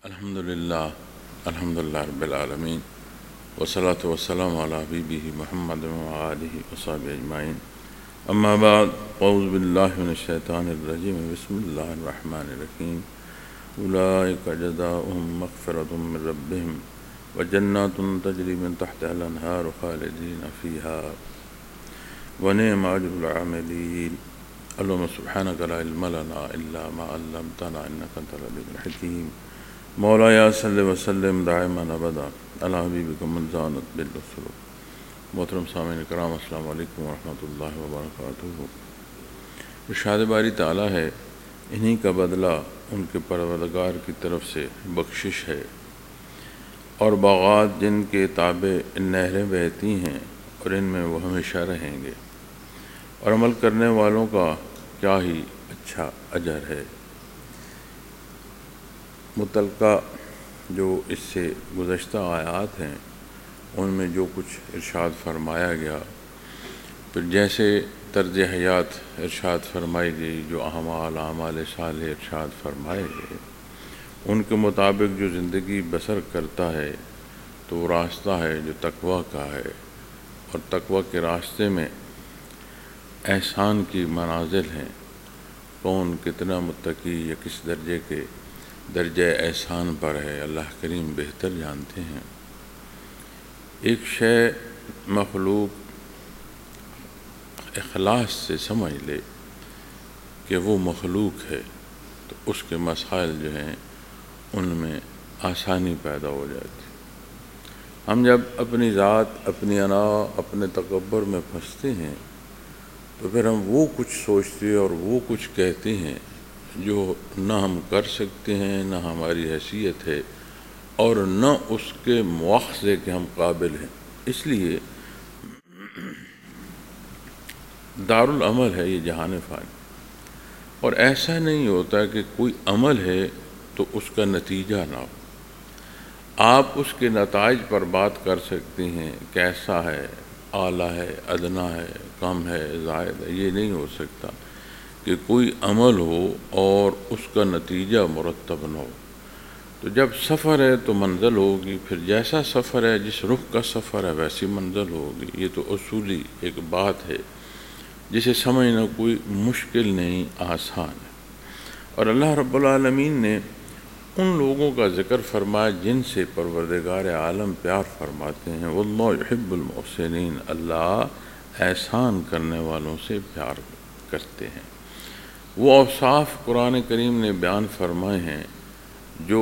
الحمدللہ رب العالمین والصلاة والسلام علی حبیبہ محمد وآلہ وصحبہ اجمعین اما بعد اعوذ باللہ من الشیطان الرجیم بسم اللہ الرحمن الرحیم اولئک جزاؤہم مغفرۃ من ربہم وجنات تجری من تحتہا الانہار خالدین فیہا ونعم اجر العاملین اللہم سبحانک لا علم لنا الا ما علمتنا انک انت العلیم الحکیم مولایا صلی وسلم دائما ابدا علی حبیبک من زانت بالرسول. محترم سامعین کرام، السلام علیکم ورحمۃ اللہ وبرکاتہ. ارشاد باری تعالیٰ ہے، انہی کا بدلہ ان کے پروردگار کی طرف سے بخشش ہے، اور باغات جن کے تابع نہریں بہتی ہیں اور ان میں وہ ہمیشہ رہیں گے، اور عمل کرنے والوں کا کیا ہی اچھا اجر ہے. متعلقہ جو اس سے گزشتہ آیات ہیں ان میں جو کچھ ارشاد فرمایا گیا، پھر جیسے طرز حیات ارشاد فرمائی گئی، جو اعمال صالح ارشاد فرمائے گئے، ان کے مطابق جو زندگی بسر کرتا ہے تو وہ راستہ ہے جو تقویٰ کا ہے، اور تقویٰ کے راستے میں احسان کی منازل ہیں. کون کتنا متقی یا کس درجے کے درجہ احسان پر ہے، اللہ کریم بہتر جانتے ہیں. ایک شے مخلوق اخلاص سے سمجھ لے کہ وہ مخلوق ہے تو اس کے مسائل جو ہیں ان میں آسانی پیدا ہو جاتی. ہم جب اپنی ذات، اپنی انا، اپنے تکبر میں پھنستے ہیں تو پھر ہم وہ کچھ سوچتے اور وہ کچھ کہتے ہیں جو نہ ہم کر سکتے ہیں، نہ ہماری حیثیت ہے، اور نہ اس کے مواخذے کے ہم قابل ہیں. اس لیے دارالعمل ہے یہ جہان فانی، اور ایسا نہیں ہوتا کہ کوئی عمل ہے تو اس کا نتیجہ نہ ہو. آپ اس کے نتائج پر بات کر سکتے ہیں، کیسا ہے، اعلیٰ ہے، ادنا ہے، کم ہے، زائد ہے. یہ نہیں ہو سکتا کہ کوئی عمل ہو اور اس کا نتیجہ مرتب نہ ہو. تو جب سفر ہے تو منزل ہوگی، پھر جیسا سفر ہے، جس رخ کا سفر ہے ویسی منزل ہوگی. یہ تو اصولی ایک بات ہے جسے سمجھنا کوئی مشکل نہیں، آسان ہے. اور اللہ رب العالمین نے ان لوگوں کا ذکر فرمایا جن سے پروردگار عالم پیار فرماتے ہیں. واللہ یحب المحسنین، اللہ احسان کرنے والوں سے پیار کرتے ہیں. وہ اوصاف قرآن کریم نے بیان فرمائے ہیں جو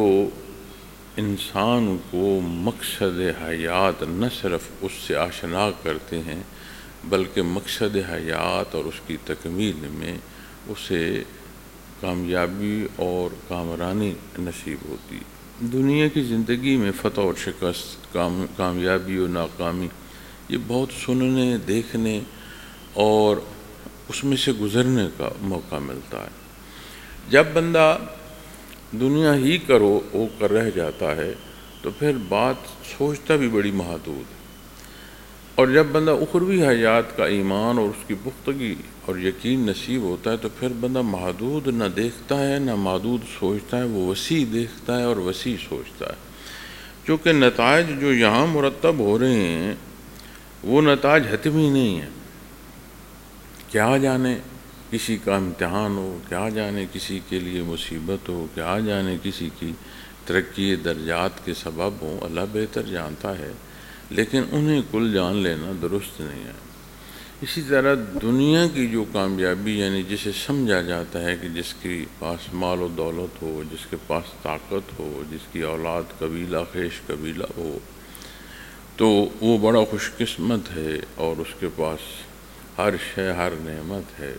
انسان کو مقصد حیات نہ صرف اس سے آشنا کرتے ہیں بلکہ مقصد حیات اور اس کی تکمیل میں اسے کامیابی اور کامرانی نصیب ہوتی. دنیا کی زندگی میں فتح اور شکست، کامیابی اور ناکامی، یہ بہت سننے، دیکھنے اور اس میں سے گزرنے کا موقع ملتا ہے. جب بندہ دنیا ہی وہ کر رہ جاتا ہے تو پھر بات سوچتا بھی بڑی محدود ہے. اور جب بندہ اخروی حیات کا ایمان اور اس کی پختگی اور یقین نصیب ہوتا ہے تو پھر بندہ محدود نہ دیکھتا ہے نہ محدود سوچتا ہے، وہ وسیع دیکھتا ہے اور وسیع سوچتا ہے. چونکہ نتائج جو یہاں مرتب ہو رہے ہیں وہ نتائج حتمی نہیں ہیں. کیا جانے کسی کا امتحان ہو، کیا جانے کسی کے لیے مصیبت ہو، کیا جانے کسی کی ترقی درجات کے سبب ہوں، اللہ بہتر جانتا ہے. لیکن انہیں کل جان لینا درست نہیں ہے. اسی طرح دنیا کی جو کامیابی، یعنی جسے سمجھا جاتا ہے کہ جس کے پاس مال و دولت ہو، جس کے پاس طاقت ہو، جس کی اولاد قبیلہ خیش قبیلہ ہو، تو وہ بڑا خوش قسمت ہے اور اس کے پاس ہر شے، ہر نعمت ہے.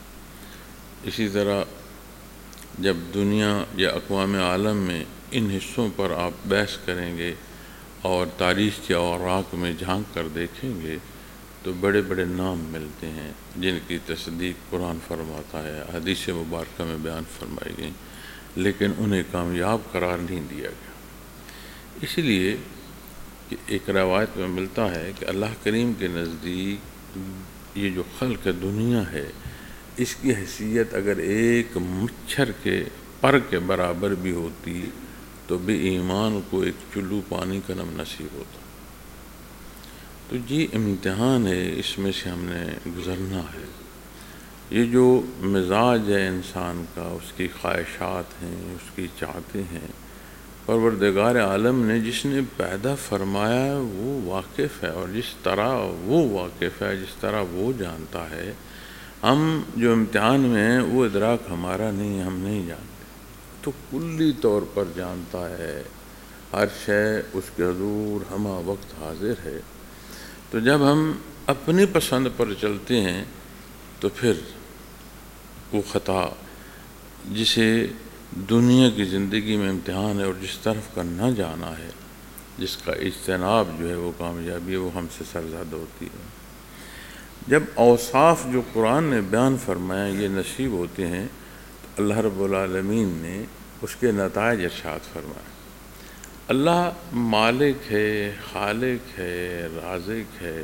اسی طرح جب دنیا یا اقوام عالم میں ان حصوں پر آپ بحث کریں گے اور تاریخ کے اوراق میں جھانک کر دیکھیں گے تو بڑے بڑے نام ملتے ہیں جن کی تصدیق قرآن فرماتا ہے، حدیث مبارکہ میں بیان فرمائی گئی، لیکن انہیں کامیاب قرار نہیں دیا گیا. اس لیے کہ ایک روایت میں ملتا ہے کہ اللہ کریم کے نزدیک یہ جو خلق دنیا ہے اس کی حیثیت اگر ایک مچھر کے پر کے برابر بھی ہوتی تو بے ایمان کو ایک چلو پانی کا نم نصیب ہوتا۔ تو یہ امتحان ہے، اس میں سے ہم نے گزرنا ہے۔ یہ جو مزاج ہے انسان کا، اس کی خواہشات ہیں، اس کی چاہتے ہیں، پروردگار عالم نے جس نے پیدا فرمایا ہے وہ واقف ہے، اور جس طرح وہ واقف ہے، جس طرح وہ جانتا ہے، ہم جو امتحان میں ہیں وہ ادراک ہمارا نہیں ہے، ہم نہیں جانتے۔ تو کلی طور پر جانتا ہے، ہر شے اس کے حضور ہمہ وقت حاضر ہے۔ تو جب ہم اپنی پسند پر چلتے ہیں تو پھر وہ خطا جسے دنیا کی زندگی میں امتحان ہے اور جس طرف کا نہ جانا ہے، جس کا اجتناب جو ہے وہ کامیابی ہے، وہ ہم سے سرزد ہوتی ہے۔ جب اوصاف جو قرآن نے بیان فرمایا یہ نصیب ہوتے ہیں تو اللہ رب العالمین نے اس کے نتائج ارشاد فرمائے۔ اللہ مالک ہے، خالق ہے، رازق ہے۔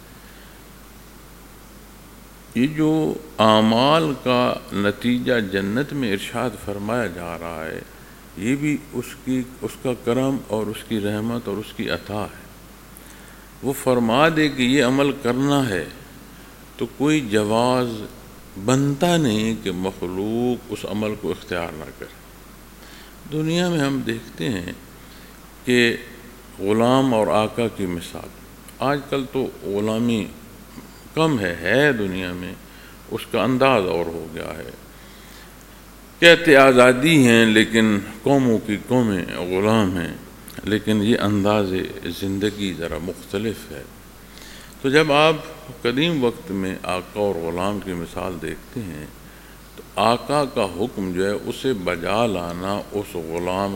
یہ جو اعمال کا نتیجہ جنت میں ارشاد فرمایا جا رہا ہے، یہ بھی اس کا کرم اور اس کی رحمت اور اس کی عطا ہے۔ وہ فرما دے کہ یہ عمل کرنا ہے تو کوئی جواز بنتا نہیں کہ مخلوق اس عمل کو اختیار نہ کرے۔ دنیا میں ہم دیکھتے ہیں کہ غلام اور آقا کی مثال، آج کل تو غلامی کم ہے دنیا میں، اس کا انداز اور ہو گیا ہے۔ کہتے آزادی ہیں لیکن قوموں کی قومیں غلام ہیں، لیکن یہ انداز زندگی ذرا مختلف ہے۔ تو جب آپ قدیم وقت میں آقا اور غلام کی مثال دیکھتے ہیں تو آقا کا حکم جو ہے اسے بجا لانا اس غلام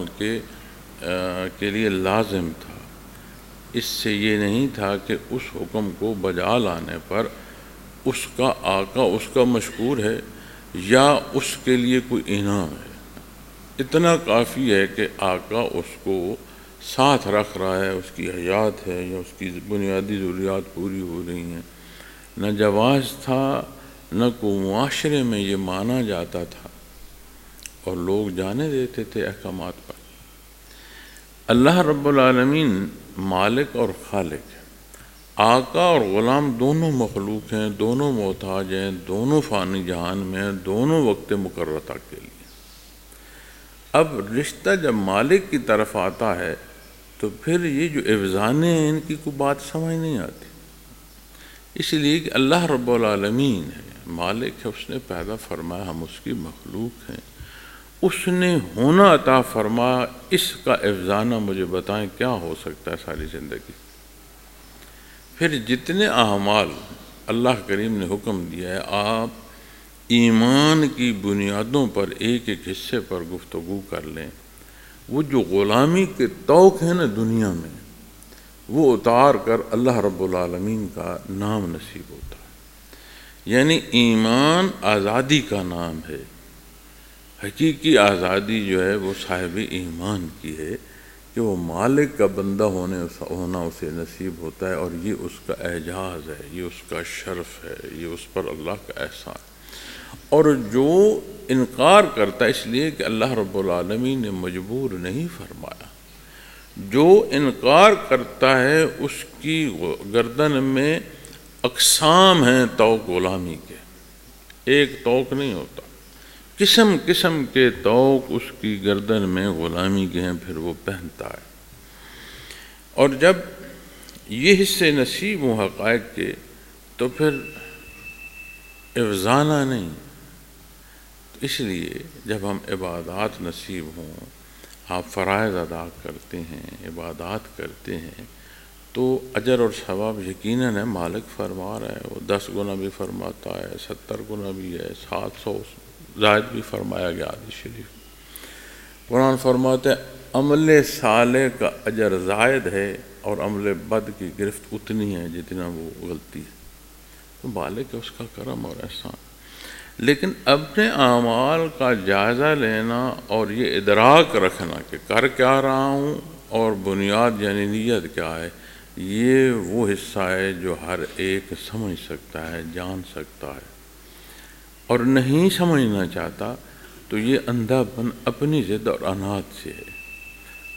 کے لیے لازم تھا۔ اس سے یہ نہیں تھا کہ اس حکم کو بجا لانے پر اس کا آقا اس کا مشکور ہے یا اس کے لیے کوئی انعام ہے۔ اتنا کافی ہے کہ آقا اس کو ساتھ رکھ رہا ہے، اس کی حیات ہے یا اس کی بنیادی ضروریات پوری ہو رہی ہیں۔ نہ جواز تھا، نہ کوئی معاشرے میں یہ مانا جاتا تھا، اور لوگ جانے دیتے تھے احکامات پر۔ اللہ رب العالمین مالک اور خالق ہے۔ آقا اور غلام دونوں مخلوق ہیں، دونوں محتاج ہیں، دونوں فانی جہان میں ہیں، دونوں وقت مقررہ کے لیے۔ اب رشتہ جب مالک کی طرف آتا ہے تو پھر یہ جو افزانے ہیں ان کی کوئی بات سمجھ نہیں آتی، اس لیے کہ اللہ رب العالمین ہے، مالک ہے، اس نے پیدا فرمایا، ہم اس کی مخلوق ہیں، اس نے ہونا عطا فرمایا۔ اس کا افزانہ مجھے بتائیں کیا ہو سکتا ہے ساری زندگی؟ پھر جتنے اعمال اللہ کریم نے حکم دیا ہے، آپ ایمان کی بنیادوں پر ایک ایک حصے پر گفتگو کر لیں۔ وہ جو غلامی کے توق ہیں نا دنیا میں، وہ اتار کر اللہ رب العالمین کا نام نصیب ہوتا ہے۔ یعنی ایمان آزادی کا نام ہے۔ حقیقی آزادی جو ہے وہ صاحب ایمان کی ہے کہ وہ مالک کا بندہ ہونا اسے نصیب ہوتا ہے، اور یہ اس کا اعزاز ہے، یہ اس کا شرف ہے، یہ اس پر اللہ کا احسان۔ اور جو انکار کرتا ہے، اس لیے کہ اللہ رب العالمین نے مجبور نہیں فرمایا، جو انکار کرتا ہے اس کی گردن میں اقسام ہیں توق غلامی کے، ایک توق نہیں ہوتا، قسم قسم کے توق اس کی گردن میں غلامی کے ہیں، پھر وہ پہنتا ہے۔ اور جب یہ حصے نصیب ہوں حقائق کے تو پھر افزانہ نہیں۔ اس لیے جب ہم عبادات نصیب ہوں، آپ فرائض ادا کرتے ہیں، عبادات کرتے ہیں، تو اجر اور ثواب یقیناً ہے، مالک فرما رہا ہے، وہ 10 گنا بھی فرماتا ہے، 70 گنا بھی ہے، 700 زائد بھی فرمایا گیا حدیث شریف۔ قرآن فرماتا ہے عمل صالح کا اجر زائد ہے اور عمل بد کی گرفت اتنی ہے جتنا وہ غلطی ہے۔ تو مالک ہے، اس کا کرم اور احسان۔ لیکن اپنے اعمال کا جائزہ لینا اور یہ ادراک رکھنا کہ کر کیا رہا ہوں اور بنیاد یعنی نیت کیا ہے، یہ وہ حصہ ہے جو ہر ایک سمجھ سکتا ہے، جان سکتا ہے۔ اور نہیں سمجھنا چاہتا تو یہ اندھا پن اپنی ضد اور عناد سے ہے۔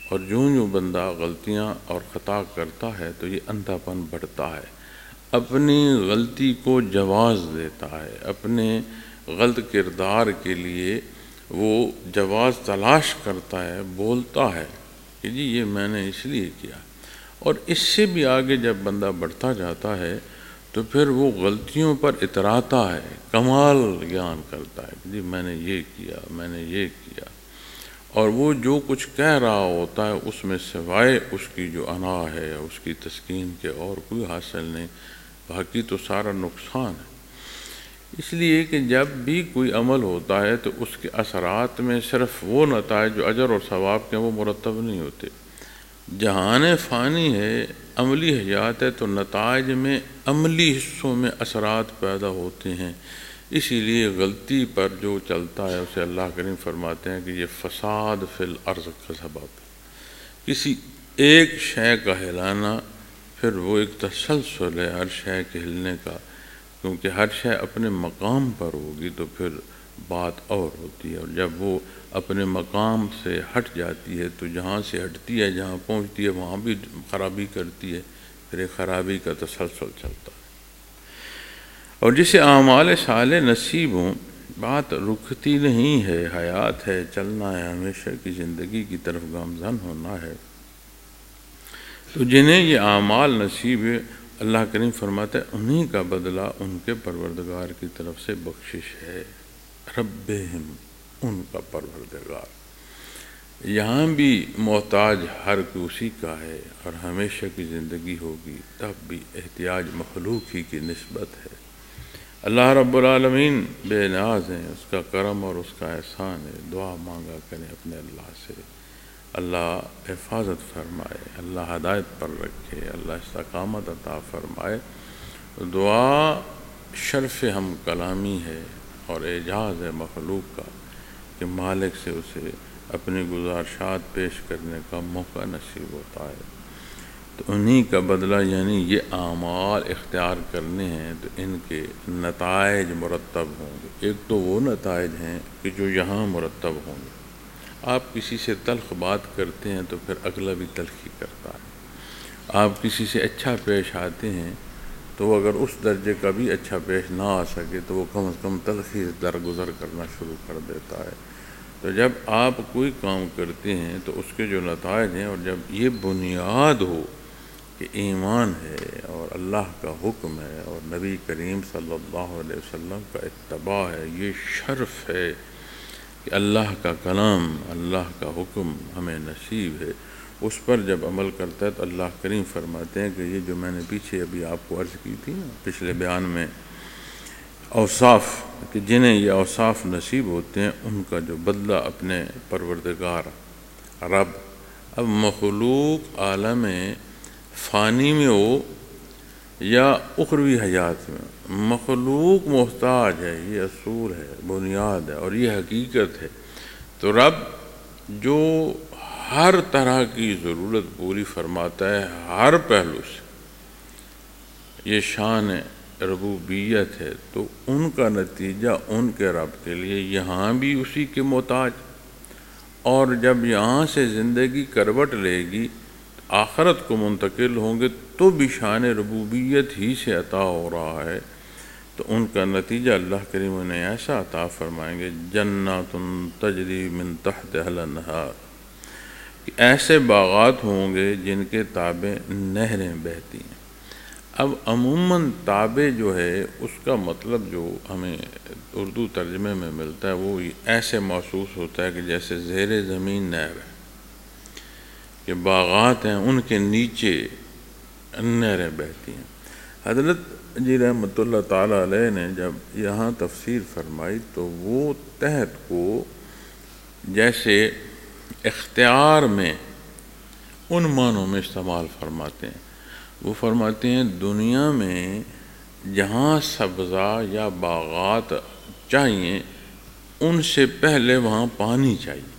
اور جو بندہ غلطیاں اور خطا کرتا ہے تو یہ اندھا پن بڑھتا ہے، اپنی غلطی کو جواز دیتا ہے، اپنے غلط کردار کے لیے وہ جواز تلاش کرتا ہے، بولتا ہے کہ جی یہ میں نے اس لیے کیا۔ اور اس سے بھی آگے جب بندہ بڑھتا جاتا ہے تو پھر وہ غلطیوں پر اتراتا ہے، کمال گیان کرتا ہے کہ جی میں نے یہ کیا، میں نے یہ کیا، اور وہ جو کچھ کہہ رہا ہوتا ہے اس میں سوائے اس کی جو انا ہے، اس کی تسکین کے اور کوئی حاصل نہیں، باقی تو سارا نقصان ہے۔ اس لیے کہ جب بھی کوئی عمل ہوتا ہے تو اس کے اثرات میں صرف وہ نتائج جو اجر اور ثواب کے وہ مرتب نہیں ہوتے۔ جہان فانی ہے، عملی حیات ہے، تو نتائج میں عملی حصوں میں اثرات پیدا ہوتے ہیں۔ اسی لیے غلطی پر جو چلتا ہے اسے اللہ کریم فرماتے ہیں کہ یہ فساد فی الارض کا سبب ہے۔ کسی ایک شے کا ہلانا پھر وہ ایک تسلسل ہے ہر شے کے ہلنے کا، کیونکہ ہر شے اپنے مقام پر ہوگی تو پھر بات اور ہوتی ہے، اور جب وہ اپنے مقام سے ہٹ جاتی ہے تو جہاں سے ہٹتی ہے جہاں پہنچتی ہے وہاں بھی خرابی کرتی ہے، پھر ایک خرابی کا تسلسل چلتا ہے۔ اور جسے اعمال صالح نصیب ہوں، بات رکتی نہیں ہے، حیات ہے، چلنا ہے، ہمیشہ کی زندگی کی طرف گامزن ہونا ہے، تو جنہیں یہ اعمال نصیب ہے اللہ کریم فرماتا ہے انہی کا بدلہ ان کے پروردگار کی طرف سے بخشش ہے۔ ربہم، ان کا پروردگار۔ یہاں بھی محتاج ہر کوئی اسی کا ہے، اور ہمیشہ کی زندگی ہوگی تب بھی احتیاج مخلوق ہی کی نسبت ہے۔ اللہ رب العالمین بے نیاز ہیں، اس کا کرم اور اس کا احسان ہے، دعا مانگا کریں اپنے اللہ سے، اللہ حفاظت فرمائے، اللہ ہدایت پر رکھے، اللہ استقامت عطا فرمائے۔ دعا شرف ہم کلامی ہے اور اعجاز ہے مخلوق کا کہ مالک سے اسے اپنی گزارشات پیش کرنے کا موقع نصیب ہوتا ہے۔ تو انہی کا بدلہ یعنی یہ اعمال اختیار کرنے ہیں تو ان کے نتائج مرتب ہوں گے۔ ایک تو وہ نتائج ہیں کہ جو یہاں مرتب ہوں گے۔ آپ کسی سے تلخ بات کرتے ہیں تو پھر اگلا بھی تلخی کرتا ہے۔ آپ کسی سے اچھا پیش آتے ہیں تو وہ اگر اس درجے کا بھی اچھا پیش نہ آ سکے تو وہ کم از کم تلخی سے درگزر کرنا شروع کر دیتا ہے۔ تو جب آپ کوئی کام کرتے ہیں تو اس کے جو نتائج ہیں، اور جب یہ بنیاد ہو کہ ایمان ہے اور اللہ کا حکم ہے اور نبی کریم صلی اللہ علیہ وسلم کا اتباع ہے، یہ شرف ہے کہ اللہ کا کلام، اللہ کا حکم ہمیں نصیب ہے، اس پر جب عمل کرتا ہے تو اللہ کریم فرماتے ہیں کہ یہ جو میں نے پیچھے ابھی آپ کو عرض کی تھی نا پچھلے بیان میں، اوصاف کہ جنہیں یہ اوصاف نصیب ہوتے ہیں ان کا جو بدلہ اپنے پروردگار رب۔ اب مخلوق عالم فانی میں ہو یا اخروی حیات میں، مخلوق محتاج ہے، یہ اصول ہے، بنیاد ہے اور یہ حقیقت ہے۔ تو رب جو ہر طرح کی ضرورت پوری فرماتا ہے ہر پہلو سے، یہ شان ربوبیت ہے، تو ان کا نتیجہ ان کے رب کے لیے یہاں بھی اسی کے محتاج، اور جب یہاں سے زندگی کروٹ لے گی آخرت کو منتقل ہوں گے تو بھی شان ربوبیت ہی سے عطا ہو رہا ہے، تو ان کا نتیجہ اللہ کریم انہیں ایسا عطا فرمائیں گے، جنات تجری من تحتها الانہار، کہ ایسے باغات ہوں گے جن کے تابع نہریں بہتی ہیں۔ اب عموماً تابع جو ہے اس کا مطلب جو ہمیں اردو ترجمے میں ملتا ہے وہ ایسے محسوس ہوتا ہے کہ جیسے زیر زمین نہر ہے، کہ باغات ہیں ان کے نیچے نہریں بہتی ہیں۔ حضرت جی رحمۃ اللہ تعالیٰ علیہ نے جب یہاں تفسیر فرمائی تو وہ تحت کو جیسے اختیار میں ان معنوں میں استعمال فرماتے ہیں۔ وہ فرماتے ہیں دنیا میں جہاں سبزہ یا باغات چاہیے ان سے پہلے وہاں پانی چاہیے۔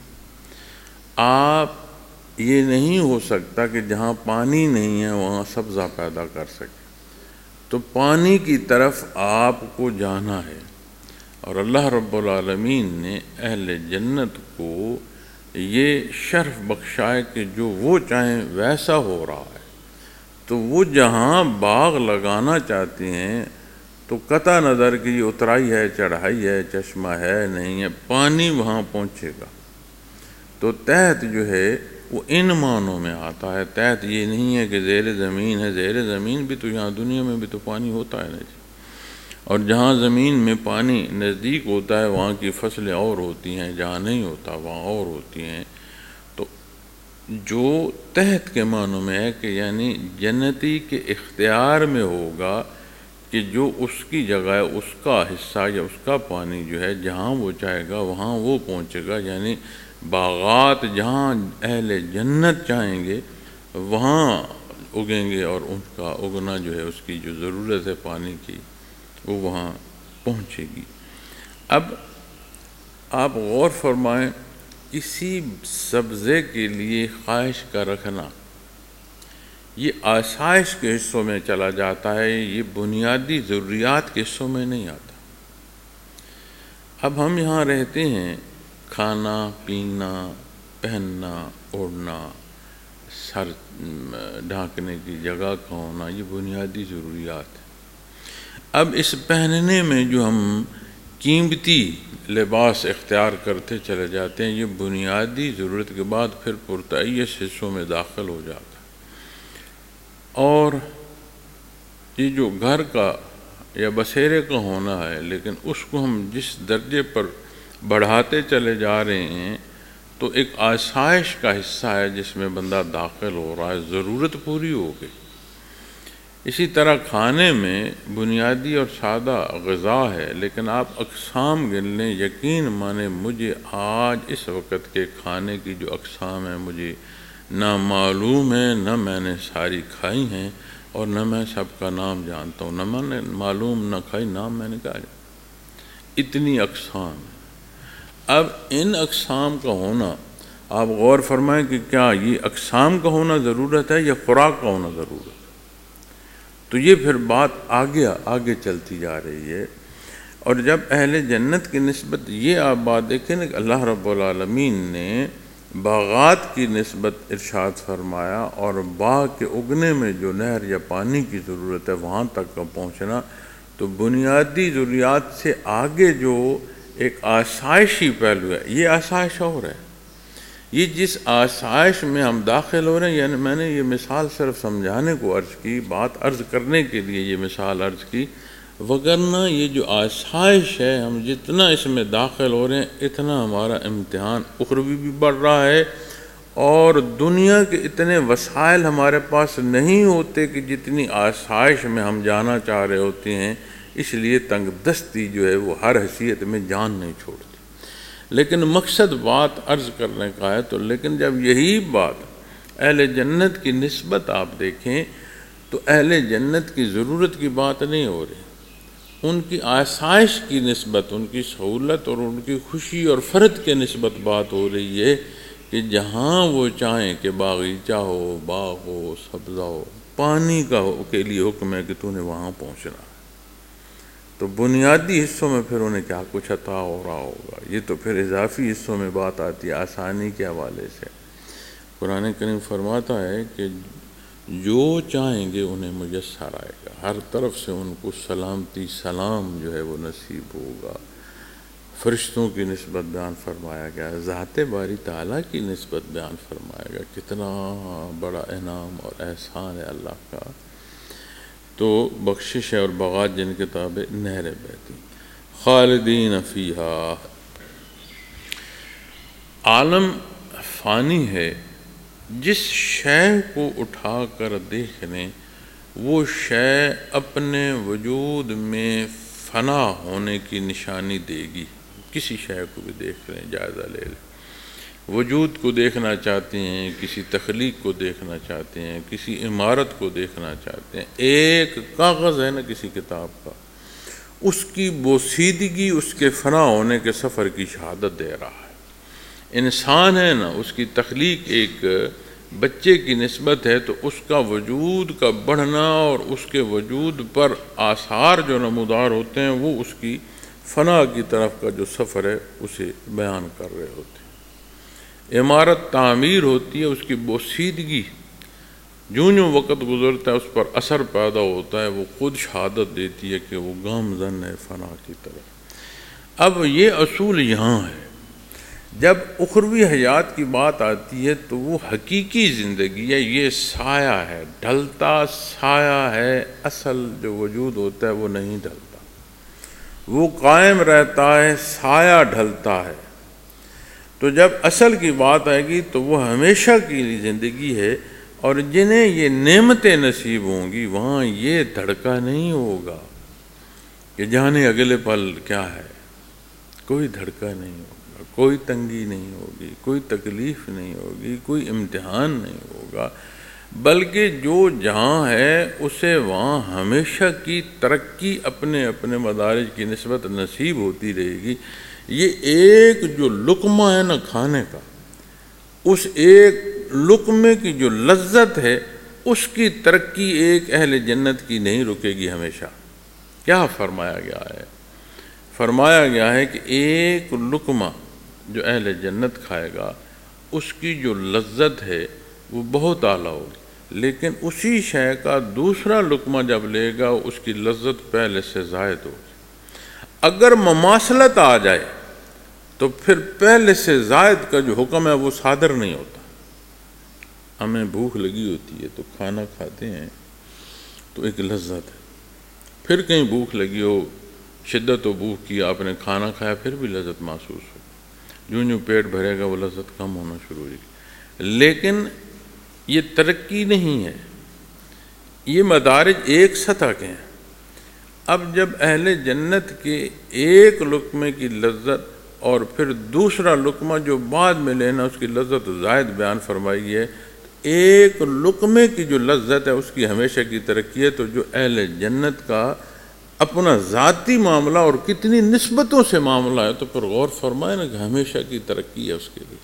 آپ یہ نہیں ہو سکتا کہ جہاں پانی نہیں ہے وہاں سبزہ پیدا کر سکے، تو پانی کی طرف آپ کو جانا ہے۔ اور اللہ رب العالمین نے اہل جنت کو یہ شرف بخشا ہے کہ جو وہ چاہیں ویسا ہو رہا ہے۔ تو وہ جہاں باغ لگانا چاہتی ہیں تو قطع نظر کہ یہ اترائی ہے، چڑھائی ہے، چشمہ ہے نہیں ہے، پانی وہاں پہنچے گا۔ تو تحت جو ہے وہ ان معنوں میں آتا ہے، تحت یہ نہیں ہے کہ زیر زمین ہے، زیر زمین بھی تو یہاں دنیا میں بھی تو پانی ہوتا ہے نا جی، اور جہاں زمین میں پانی نزدیک ہوتا ہے وہاں کی فصلیں اور ہوتی ہیں، جہاں نہیں ہوتا وہاں اور ہوتی ہیں۔ تو جو تحت کے معنوں میں ہے کہ یعنی جنتی کے اختیار میں ہوگا کہ جو اس کی جگہ ہے، اس کا حصہ یا اس کا پانی جو ہے جہاں وہ چاہے گا وہاں وہ پہنچے گا، یعنی باغات جہاں اہل جنت چاہیں گے وہاں اگیں گے، اور ان کا اگنا جو ہے اس کی جو ضرورت ہے پانی کی وہ وہاں پہنچے گی۔ اب آپ غور فرمائیں، کسی سبزے کے لیے خواہش کا رکھنا یہ آسائش کے حصوں میں چلا جاتا ہے، یہ بنیادی ضروریات کے حصوں میں نہیں آتا۔ اب ہم یہاں رہتے ہیں، کھانا پینا، پہننا اوڑھنا، سر ڈھانکنے کی جگہ کا ہونا، یہ بنیادی ضروریات ہیں۔ اب اس پہننے میں جو ہم قیمتی لباس اختیار کرتے چلے جاتے ہیں، یہ بنیادی ضرورت کے بعد پھر پرتعیش حصوں میں داخل ہو جاتا ہے۔ اور یہ جو گھر کا یا بسیرے کا ہونا ہے، لیکن اس کو ہم جس درجے پر بڑھاتے چلے جا رہے ہیں تو ایک آسائش کا حصہ ہے جس میں بندہ داخل ہو رہا ہے، ضرورت پوری ہو گئی۔ اسی طرح کھانے میں بنیادی اور سادہ غذا ہے، لیکن آپ اقسام گن لیں، یقین مانے مجھے آج اس وقت کے کھانے کی جو اقسام ہیں مجھے نہ معلوم ہے، نہ میں نے ساری کھائی ہیں، اور نہ میں سب کا نام جانتا ہوں، نہ میں نے معلوم نہ کھائی، نام میں نے کہا جاتا، اتنی اقسام ہیں۔ اب ان اقسام کا ہونا آپ غور فرمائیں کہ کیا یہ اقسام کا ہونا ضرورت ہے یا خوراک کا ہونا ضرورت ہے؟ تو یہ پھر بات آگے چلتی جا رہی ہے۔ اور جب اہل جنت کی نسبت یہ آپ بات دیکھیں نا کہ اللہ رب العالمین نے باغات کی نسبت ارشاد فرمایا، اور باغ کے اگنے میں جو نہر یا پانی کی ضرورت ہے وہاں تک کا پہنچنا، تو بنیادی ضروریات سے آگے جو ایک آسائشی پہلو ہے، یہ آسائش اور ہے۔ یہ جس آسائش میں ہم داخل ہو رہے ہیں، یعنی میں نے یہ مثال صرف سمجھانے کو عرض کی، بات عرض کرنے کے لیے یہ مثال عرض کی، وگرنہ یہ جو آسائش ہے ہم جتنا اس میں داخل ہو رہے ہیں اتنا ہمارا امتحان اخروی بھی بڑھ رہا ہے، اور دنیا کے اتنے وسائل ہمارے پاس نہیں ہوتے کہ جتنی آسائش میں ہم جانا چاہ رہے ہوتے ہیں، اس لیے تنگ دستی جو ہے وہ ہر حیثیت میں جان نہیں چھوڑتی۔ لیکن مقصد بات عرض کرنے کا ہے، تو لیکن جب یہی بات اہل جنت کی نسبت آپ دیکھیں تو اہل جنت کی ضرورت کی بات نہیں ہو رہی، ان کی آسائش کی نسبت، ان کی سہولت اور ان کی خوشی اور فرد کے نسبت بات ہو رہی ہے کہ جہاں وہ چاہیں کہ باغیچہ ہو، باغ ہو، سبزہ ہو، پانی کا ہو کے لیے حکم ہے کہ تو نے وہاں پہنچنا۔ تو بنیادی حصوں میں پھر انہیں کیا کچھ عطا ہو رہا ہوگا، یہ تو پھر اضافی حصوں میں بات آتی ہے آسانی کے حوالے سے۔ قرآن کریم فرماتا ہے کہ جو چاہیں گے انہیں میسر آئے گا، ہر طرف سے ان کو سلامتی سلام جو ہے وہ نصیب ہوگا۔ فرشتوں کی نسبت بیان فرمایا گیا، ذات باری تعالیٰ کی نسبت بیان فرمایا گیا، کتنا بڑا انعام اور احسان ہے اللہ کا۔ تو بخشش ہے اور باغات جن کے تابع نہریں بہتی، خالدین فیہا۔ عالم فانی ہے، جس شے کو اٹھا کر دیکھ لیں وہ شے اپنے وجود میں فنا ہونے کی نشانی دے گی۔ کسی شے کو بھی دیکھ لیں، جائزہ لے لیں، وجود کو دیکھنا چاہتے ہیں، کسی تخلیق کو دیکھنا چاہتے ہیں، کسی عمارت کو دیکھنا چاہتے ہیں، ایک کاغذ ہے نا کسی کتاب کا، اس کی بوسیدگی اس کے فنا ہونے کے سفر کی شہادت دے رہا ہے۔ انسان ہے نا، اس کی تخلیق ایک بچے کی نسبت ہے، تو اس کا وجود کا بڑھنا اور اس کے وجود پر آثار جو نمودار ہوتے ہیں وہ اس کی فنا کی طرف کا جو سفر ہے اسے بیان کر رہے ہوتے ہیں۔ عمارت تعمیر ہوتی ہے، اس کی بوسیدگی جوں جوں وقت گزرتا ہے اس پر اثر پیدا ہوتا ہے، وہ خود شہادت دیتی ہے کہ وہ گامزن ہے فنا کی طرف۔ اب یہ اصول یہاں ہے، جب اخروی حیات کی بات آتی ہے تو وہ حقیقی زندگی ہے، یہ سایہ ہے، ڈھلتا سایہ ہے، اصل جو وجود ہوتا ہے وہ نہیں ڈھلتا، وہ قائم رہتا ہے، سایہ ڈھلتا ہے۔ تو جب اصل کی بات آئے گی تو وہ ہمیشہ کی زندگی ہے، اور جنہیں یہ نعمتیں نصیب ہوں گی وہاں یہ دھڑکا نہیں ہوگا کہ جانے اگلے پل کیا ہے، کوئی دھڑکا نہیں ہوگا، کوئی تنگی نہیں ہوگی، کوئی تکلیف نہیں ہوگی، کوئی امتحان نہیں ہوگا، بلکہ جو جہاں ہے اسے وہاں ہمیشہ کی ترقی اپنے اپنے مدارج کی نسبت نصیب ہوتی رہے گی۔ یہ ایک جو لقمہ ہے نا کھانے کا، اس ایک لقمے کی جو لذت ہے اس کی ترقی ایک اہل جنت کی نہیں رکے گی ہمیشہ۔ کیا فرمایا گیا ہے؟ فرمایا گیا ہے کہ ایک لقمہ جو اہل جنت کھائے گا اس کی جو لذت ہے وہ بہت اعلیٰ ہوگی، لیکن اسی شے کا دوسرا لقمہ جب لے گا اس کی لذت پہلے سے زائد ہوگی۔ اگر مماثلت آ جائے تو پھر پہلے سے زائد کا جو حکم ہے وہ صادر نہیں ہوتا۔ ہمیں بھوک لگی ہوتی ہے تو کھانا کھاتے ہیں تو ایک لذت ہے، پھر کہیں بھوک لگی ہو، شدت و بھوک کی، آپ نے کھانا کھایا پھر بھی لذت محسوس ہو، جوں جوں پیٹ بھرے گا وہ لذت کم ہونا شروع ہوگی۔ لیکن یہ ترقی نہیں ہے، یہ مدارج ایک سطح کے ہیں۔ اب جب اہل جنت کے ایک لقمے کی لذت اور پھر دوسرا لقمہ جو بعد میں لینا اس کی لذت زائد بیان فرمائی ہے، ایک لقمے کی جو لذت ہے اس کی ہمیشہ کی ترقی ہے۔ تو جو اہل جنت کا اپنا ذاتی معاملہ اور کتنی نسبتوں سے معاملہ ہے تو پھر غور فرمائے نا کہ ہمیشہ کی ترقی ہے اس کے لیے۔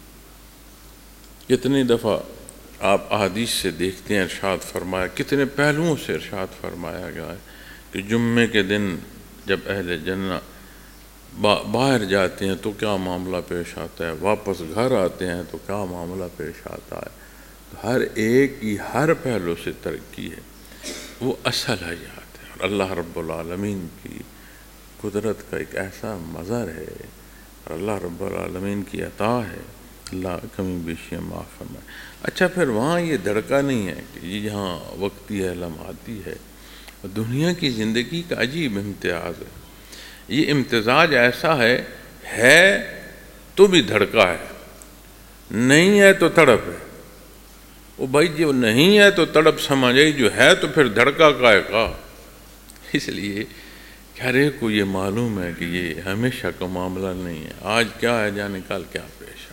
کتنی دفعہ آپ احادیث سے دیکھتے ہیں ارشاد فرمایا، کتنے پہلوؤں سے ارشاد فرمایا گیا ہے کہ جمعے کے دن جب اہل جنت باہر جاتے ہیں تو کیا معاملہ پیش آتا ہے، واپس گھر آتے ہیں تو کیا معاملہ پیش آتا ہے۔ تو ہر ایک کی ہر پہلو سے ترقی ہے، وہ اصل حیات ہے، اور اللہ رب العالمین کی قدرت کا ایک ایسا مظہر ہے، اور اللہ رب العالمین کی عطا ہے، اللہ کمی بیشیاں معاف فرمائے۔ اچھا پھر وہاں یہ دھڑکا نہیں ہے کہ یہاں وقتی ہے، لمحاتی ہے، دنیا کی زندگی کا عجیب امتیاز ہے۔ یہ امتزاج ایسا ہے تو بھی دھڑکا ہے، نہیں ہے تو تڑپ ہے۔ وہ بھائی جو نہیں ہے تو تڑپ سمجھے، جو ہے تو پھر دھڑکا کائے کا۔ اس لیے ہر ایک کو یہ معلوم ہے کہ یہ ہمیشہ کا معاملہ نہیں ہے، آج کیا ہے جانے کل کیا پیش ہے۔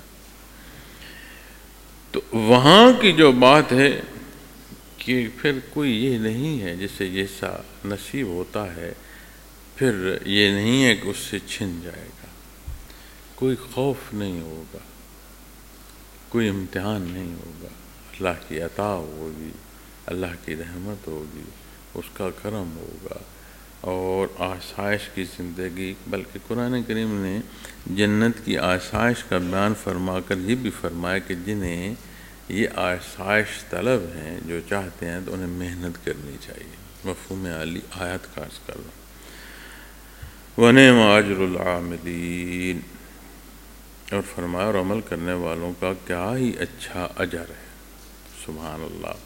تو وہاں کی جو بات ہے کہ پھر کوئی یہ نہیں ہے جسے جیسا نصیب ہوتا ہے پھر یہ نہیں ہے کہ اس سے چھن جائے گا، کوئی خوف نہیں ہوگا، کوئی امتحان نہیں ہوگا، اللہ کی عطا ہوگی، اللہ کی رحمت ہوگی، اس کا کرم ہوگا، اور آسائش کی زندگی۔ بلکہ قرآن کریم نے جنت کی آسائش کا بیان فرما کر یہ بھی فرمایا کہ جنہیں یہ آسائش طلب ہیں، جو چاہتے ہیں تو انہیں محنت کرنی چاہیے۔ مفہوم عالی آیت کا عرض کر رہا ہوں۔ وَنِعْمَ أَجْرُ الْعَامِلِينَ، اور فرمایا اور عمل کرنے والوں کا کیا ہی اچھا اجر ہے۔ سبحان اللہ۔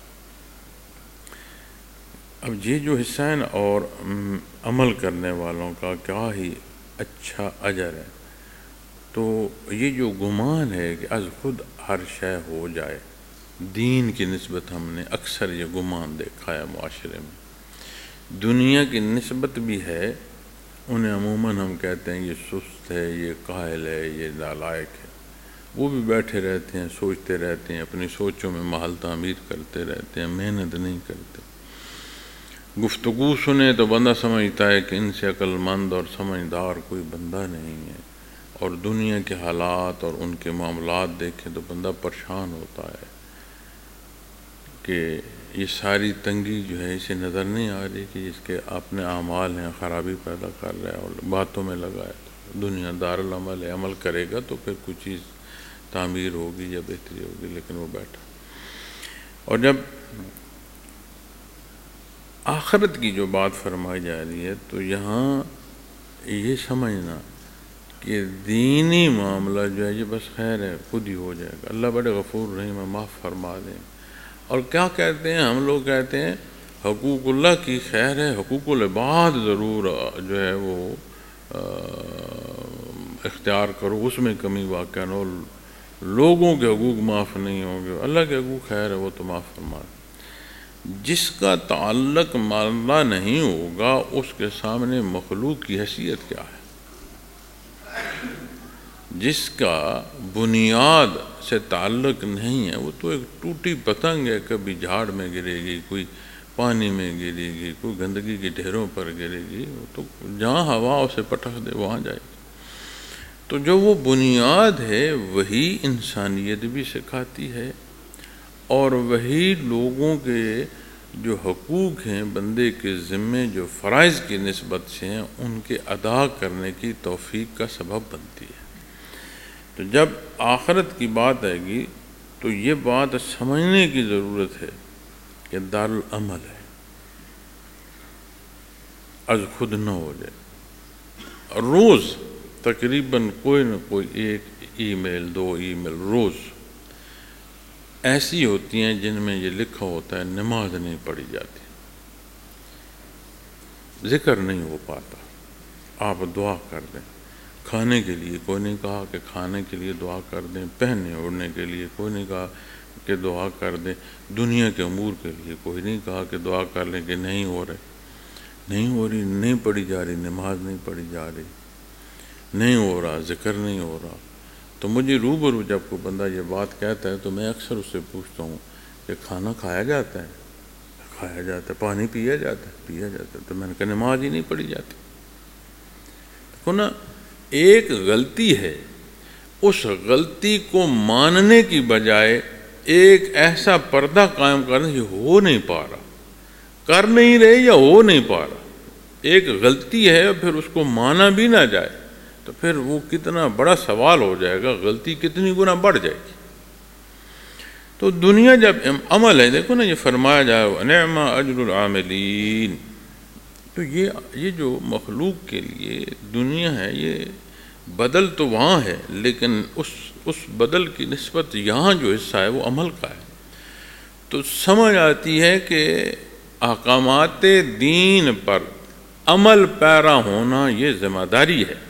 اب یہ جو حصہ ہے نا، اور عمل کرنے والوں کا کیا ہی اچھا اجر ہے، تو یہ جو گمان ہے کہ از خود ہر شے ہو جائے، دین کی نسبت ہم نے اکثر یہ گمان دیکھا ہے معاشرے میں۔ دنیا کی نسبت بھی ہے، انہیں عموماً ہم کہتے ہیں یہ سست ہے، یہ کاہل ہے، یہ نالائق ہے۔ وہ بھی بیٹھے رہتے ہیں، سوچتے رہتے ہیں، اپنی سوچوں میں محل تعمیر کرتے رہتے ہیں، محنت نہیں کرتے۔ گفتگو سنے تو بندہ سمجھتا ہے کہ ان سے عقل مند اور سمجھدار کوئی بندہ نہیں ہے، اور دنیا کے حالات اور ان کے معاملات دیکھیں تو بندہ پریشان ہوتا ہے کہ یہ ساری تنگی جو ہے اسے نظر نہیں آ رہی کہ اس کے اپنے اعمال ہیں خرابی پیدا کر رہا ہے، اور باتوں میں لگا ہے۔ دنیا دار العمل ہے، عمل کرے گا تو پھر کچھ چیز تعمیر ہوگی یا بہتری ہوگی، لیکن وہ بیٹھا۔ اور جب آخرت کی جو بات فرمائی جا رہی ہے تو یہاں یہ سمجھنا کہ دینی معاملہ جو ہے یہ بس خیر ہے، خود ہی ہو جائے گا، اللہ بڑے غفور رحیم ہے، معاف فرما دیں۔ اور کیا کہتے ہیں ہم لوگ؟ کہتے ہیں حقوق اللہ کی خیر ہے، حقوق العباد ضرور جو ہے وہ اختیار کرو، اس میں کمی واقع نہ ہو، لوگوں کے حقوق معاف نہیں ہوں گے، اللہ کے حقوق خیر ہے وہ تو معاف فرما دیں۔ جس کا تعلق معاملہ نہیں ہوگا اس کے سامنے مخلوق کی حیثیت کیا ہے؟ جس کا بنیاد سے تعلق نہیں ہے وہ تو ایک ٹوٹی پتنگ ہے، کبھی جھاڑ میں گرے گی، کوئی پانی میں گرے گی، کوئی گندگی کے ڈھیروں پر گرے گی، وہ تو جہاں ہوا اسے پٹخ دے وہاں جائے گی۔ تو جو وہ بنیاد ہے وہی انسانیت بھی سکھاتی ہے، اور وہی لوگوں کے جو حقوق ہیں بندے کے ذمے جو فرائض کی نسبت سے ہیں ان کے ادا کرنے کی توفیق کا سبب بنتی ہے۔ تو جب آخرت کی بات آئے گی تو یہ بات سمجھنے کی ضرورت ہے کہ دارالعمل ہے، از خود نہ ہو جائے۔ روز تقریباً کوئی نہ کوئی ایک ای میل، 2 ای میل روز ایسی ہوتی ہیں جن میں یہ لکھا ہوتا ہے نماز نہیں پڑھی جاتی، ذکر نہیں ہو پاتا، آپ دعا کر دیں۔ کھانے کے لیے کوئی نہیں کہا کہ کھانے کے لیے دعا کر دیں، پہننے اوڑھنے کے لیے کوئی نہیں کہا کہ دعا کر دیں، دنیا کے امور کے لیے کوئی نہیں کہا کہ دعا کر لیں کہ نہیں ہو رہی، نہیں پڑھی جا رہی، نماز نہیں پڑھی جا رہی، نہیں ہو رہا، ذکر نہیں ہو رہا۔ تو مجھے روبرو جب کوئی بندہ یہ بات کہتا ہے تو میں اکثر اس سے پوچھتا ہوں کہ کھانا کھایا جاتا ہے، پانی پیا جاتا ہے، تو میں نے کہا نماز ہی نہیں پڑھی جاتی۔ دیکھو نا، ایک غلطی ہے، اس غلطی کو ماننے کی بجائے ایک ایسا پردہ قائم کرنا یہ ہو نہیں پا رہا، کر نہیں رہے یا ہو نہیں پا رہا۔ ایک غلطی ہے پھر اس کو مانا بھی نہ جائے تو پھر وہ کتنا بڑا سوال ہو جائے گا، غلطی کتنی گنا بڑھ جائے گی۔ تو دنیا جب عمل ہے، دیکھو نا یہ فرمایا جائے نعم اجر العاملین، تو یہ جو مخلوق کے لیے دنیا ہے یہ بدل تو وہاں ہے، لیکن اس بدل کی نسبت یہاں جو حصہ ہے وہ عمل کا ہے۔ تو سمجھ آتی ہے کہ احکامات دین پر عمل پیرا ہونا یہ ذمہ داری ہے۔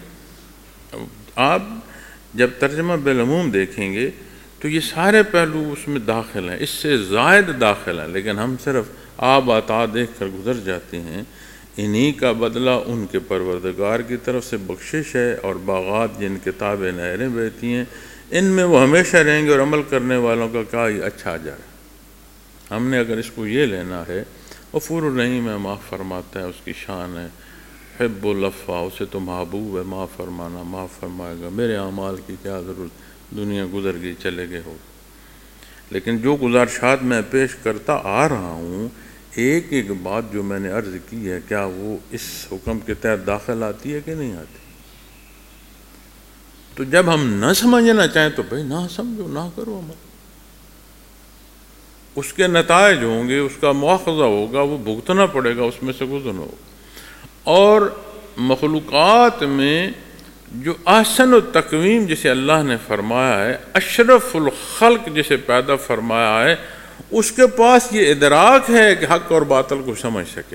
آپ جب ترجمہ بالعموم دیکھیں گے تو یہ سارے پہلو اس میں داخل ہیں، اس سے زائد داخل ہیں، لیکن ہم صرف آب عطا دیکھ کر گزر جاتے ہیں۔ انہی کا بدلہ ان کے پروردگار کی طرف سے بخشش ہے، اور باغات جن کے تابع نہریں بہتی ہیں ان میں وہ ہمیشہ رہیں گے، اور عمل کرنے والوں کا کیا ہی اچھا جائے۔ ہم نے اگر اس کو یہ لینا ہے، غفور الرحیم ہے، معاف فرماتا ہے، اس کی شان ہے، حب العفو، اسے تو محبوب ہے، معاف فرمانا، معاف فرمائے گا، میرے اعمال کی کیا ضرورت، دنیا گزر گئی چلے گئے ہو۔ لیکن جو گزارشات میں پیش کرتا آ رہا ہوں، ایک ایک بات جو میں نے عرض کی ہے کیا وہ اس حکم کے تحت داخل آتی ہے کہ نہیں آتی؟ تو جب ہم نہ سمجھنا چاہیں تو بھائی نہ سمجھو، نہ کرو عمل، اس کے نتائج ہوں گے، اس کا مواخذہ ہوگا، وہ بھگتنا پڑے گا، اس میں سے گزرنا ہوگا۔ اور مخلوقات میں جو احسن التقویم جسے اللہ نے فرمایا ہے، اشرف الخلق جسے پیدا فرمایا ہے، اس کے پاس یہ ادراک ہے کہ حق اور باطل کو سمجھ سکے۔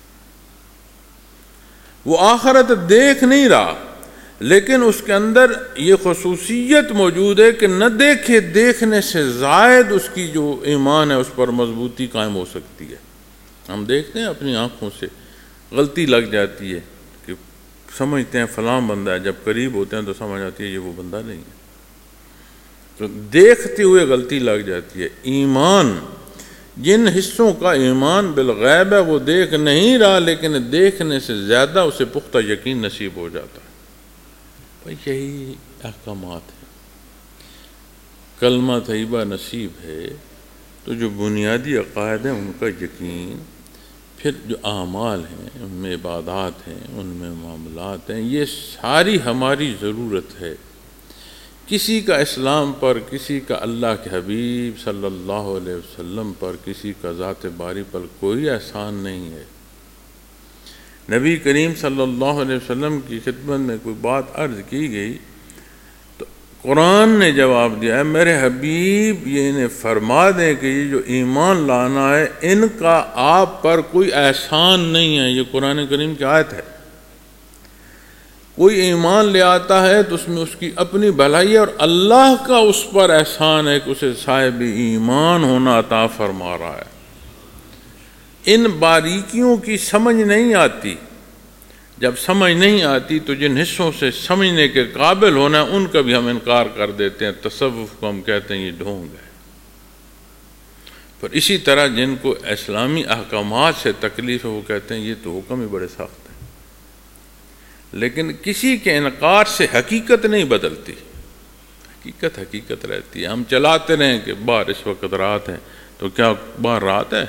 وہ آخرت دیکھ نہیں رہا، لیکن اس کے اندر یہ خصوصیت موجود ہے کہ نہ دیکھے، دیکھنے سے زائد اس کی جو ایمان ہے اس پر مضبوطی قائم ہو سکتی ہے۔ ہم دیکھتے ہیں اپنی آنکھوں سے، غلطی لگ جاتی ہے کہ سمجھتے ہیں فلاں بندہ ہے، جب قریب ہوتے ہیں تو سمجھ آتی ہے یہ وہ بندہ نہیں ہے، تو دیکھتے ہوئے غلطی لگ جاتی ہے۔ ایمان، جن حصوں کا ایمان بالغیب ہے وہ دیکھ نہیں رہا، لیکن دیکھنے سے زیادہ اسے پختہ یقین نصیب ہو جاتا ہے۔ یہی احکامات ہیں۔ کلمہ طیبہ نصیب ہے تو جو بنیادی عقائد ہیں ان کا یقین، پھر جو اعمال ہیں ان میں عبادات ہیں، ان میں معاملات ہیں، یہ ساری ہماری ضرورت ہے کسی کا اسلام پر، کسی کا اللہ کے حبیب صلی اللہ علیہ وسلم پر، کسی کا ذات باری پر کوئی احسان نہیں ہے۔ نبی کریم صلی اللہ علیہ وسلم کی خدمت میں کوئی بات عرض کی گئی تو قرآن نے جواب دیا ہے، میرے حبیب یہ انہیں فرما دیں کہ یہ جو ایمان لانا ہے ان کا آپ پر کوئی احسان نہیں ہے۔ یہ قرآن کریم کی آیت ہے۔ کوئی ایمان لے آتا ہے تو اس میں اس کی اپنی بھلائی ہے، اور اللہ کا اس پر احسان ہے کہ اسے صاحب ایمان ہونا عطا فرما رہا ہے۔ ان باریکیوں کی سمجھ نہیں آتی۔ جب سمجھ نہیں آتی تو جن حصوں سے سمجھنے کے قابل ہونا ہے ان کا بھی ہم انکار کر دیتے ہیں۔ تصوف کو ہم کہتے ہیں یہ ڈھونگ ہے۔ پر اسی طرح جن کو اسلامی احکامات سے تکلیف ہے وہ کہتے ہیں یہ تو حکم ہی بڑے سخت ہیں۔ لیکن کسی کے انکار سے حقیقت نہیں بدلتی، حقیقت حقیقت رہتی ہے۔ ہم چلاتے رہیں کہ باہر اس وقت رات ہے، تو کیا باہر رات ہے؟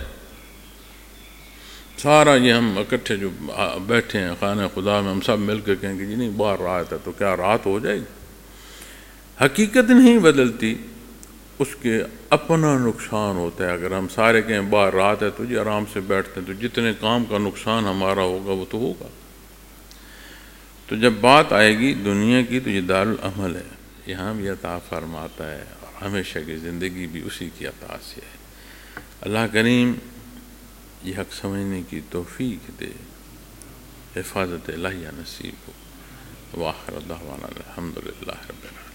سارا یہ ہم اکٹھے جو بیٹھے ہیں خانہ خدا میں، ہم سب مل کے کہیں کہ جی نہیں باہر رات ہے، تو کیا رات ہو جائے گی؟ حقیقت نہیں بدلتی، اس کے اپنا نقصان ہوتا ہے۔ اگر ہم سارے کہیں باہر رات ہے تو جی آرام سے بیٹھتے ہیں، تو جتنے کام کا نقصان ہمارا ہوگا وہ تو ہوگا۔ تو جب بات آئے گی دنیا کی تو یہ دارالعمل ہے، یہاں بھی عطا فرماتا ہے، اور ہمیشہ کی زندگی بھی اسی کی عطا سے ہے۔ اللہ کریم یہ حق سمجھنے کی توفیق دے، حفاظت الہیہ نصیب ہو۔ وآخر دعوانا الحمدللہ رب العالمین۔